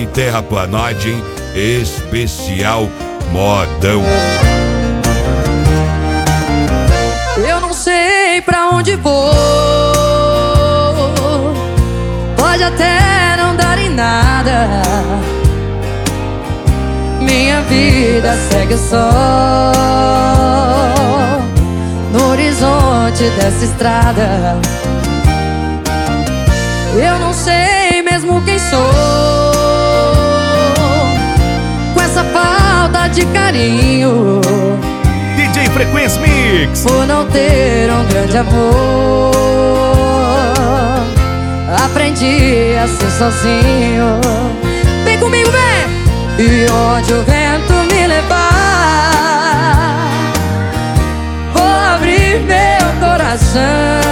terraplanagem especial modão. Eu não sei pra onde vou, pode até não dar em nada. Minha vida segue só no horizonte dessa estrada. Eu não sei mesmo quem sou, com essa falta de carinho. DJ Frequência Mix. Por não ter um grande amor, aprendi a ser sozinho. Vem comigo, vem! E onde o vento me levar, vou abrir meu coração.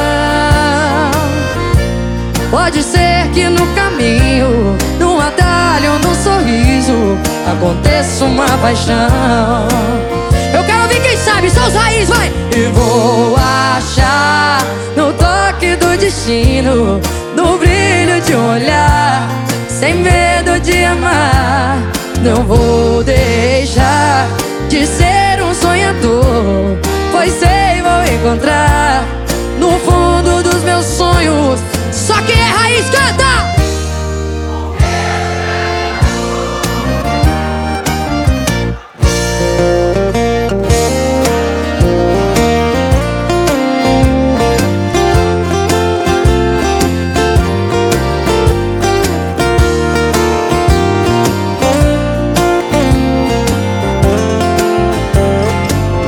Pode ser que no caminho, num atalho, num sorriso, aconteça uma paixão. Eu quero ouvir quem sabe, são os raízes, vai! E vou achar no toque do destino, no brilho de um olhar, sem medo de amar.